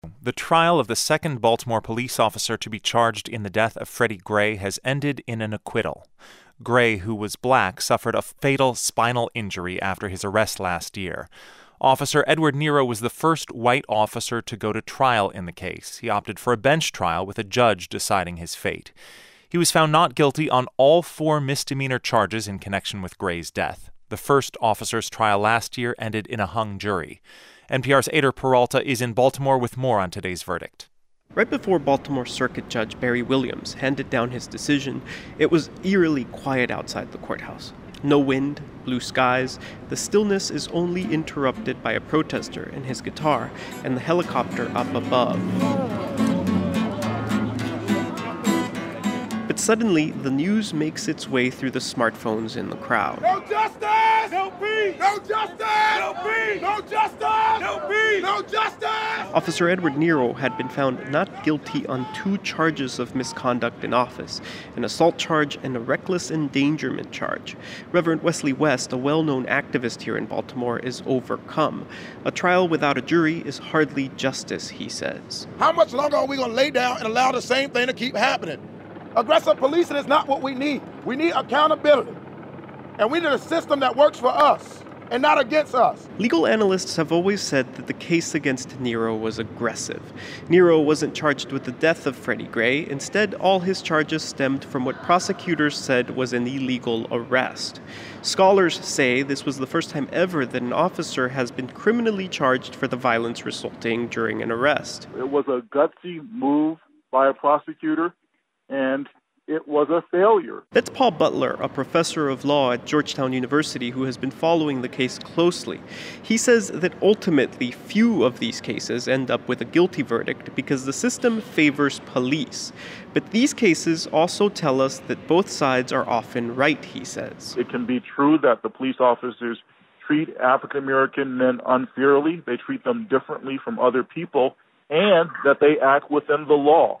The trial of the second Baltimore police officer to be charged in the death of Freddie Gray has ended in an acquittal. Gray, who was black, suffered a fatal spinal injury after his arrest last year. Officer Edward Nero was the first white officer to go to trial in the case. He opted for a bench trial with a judge deciding his fate. He was found not guilty on all 4 misdemeanor charges in connection with Gray's death. The first officer's trial last year ended in a hung jury. NPR's Ader Peralta is in Baltimore with more on today's verdict. Right before Baltimore Circuit Judge Barry Williams handed down his decision, it was eerily quiet outside the courthouse. No wind, blue skies. The stillness is only interrupted by a protester and his guitar and the helicopter up above. But suddenly, the news makes its way through the smartphones in the crowd. No justice! No peace! No justice! No peace! No justice! No peace! No justice! Officer Edward Nero had been found not guilty on 2 charges of misconduct in office, an assault charge and a reckless endangerment charge. Reverend Wesley West, a well-known activist here in Baltimore, is overcome. A trial without a jury is hardly justice, he says. How much longer are we going to lay down and allow the same thing to keep happening? Aggressive policing is not what we need. We need accountability. And we need a system that works for us and not against us. Legal analysts have always said that the case against Nero was aggressive. Nero wasn't charged with the death of Freddie Gray. Instead, all his charges stemmed from what prosecutors said was an illegal arrest. Scholars say this was the first time ever that an officer has been criminally charged for the violence resulting during an arrest. It was a gutsy move by a prosecutor, and it was a failure. That's Paul Butler, a professor of law at Georgetown University who has been following the case closely. He says that ultimately few of these cases end up with a guilty verdict because the system favors police. But these cases also tell us that both sides are often right, he says. It can be true that the police officers treat African American men unfairly. They treat them differently from other people, and that they act within the law.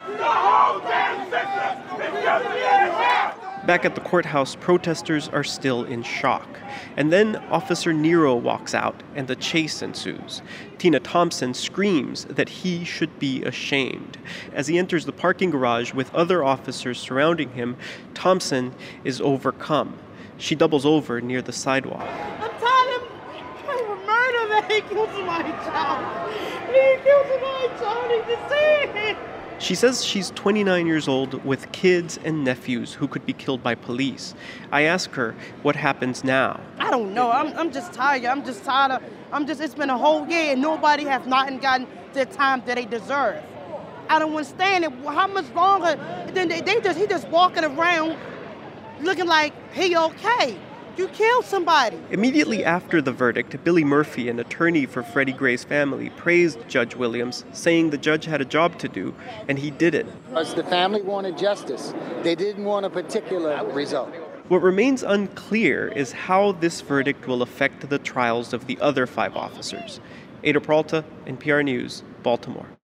Back at the courthouse, protesters are still in shock. And then Officer Nero walks out and the chase ensues. Tina Thompson screams that he should be ashamed. As he enters the parking garage with other officers surrounding him, Thompson is overcome. She doubles over near the sidewalk. I'm telling him murder that he killed somebody, child. He killed somebody, child. He deceived. She says she's 29 years old with kids and nephews who could be killed by police. I ask her what happens now. I don't know. I'm just tired. I'm just tired of, it's been a whole year and nobody has not gotten the time that they deserve. I don't understand it. How much longer? Then he just walking around looking like he okay. You killed somebody. Immediately after the verdict, Billy Murphy, an attorney for Freddie Gray's family, praised Judge Williams, saying the judge had a job to do, and he did it. Because the family wanted justice. They didn't want a particular result. What remains unclear is how this verdict will affect the trials of the other 5 officers. Ader Peralta, NPR News, Baltimore.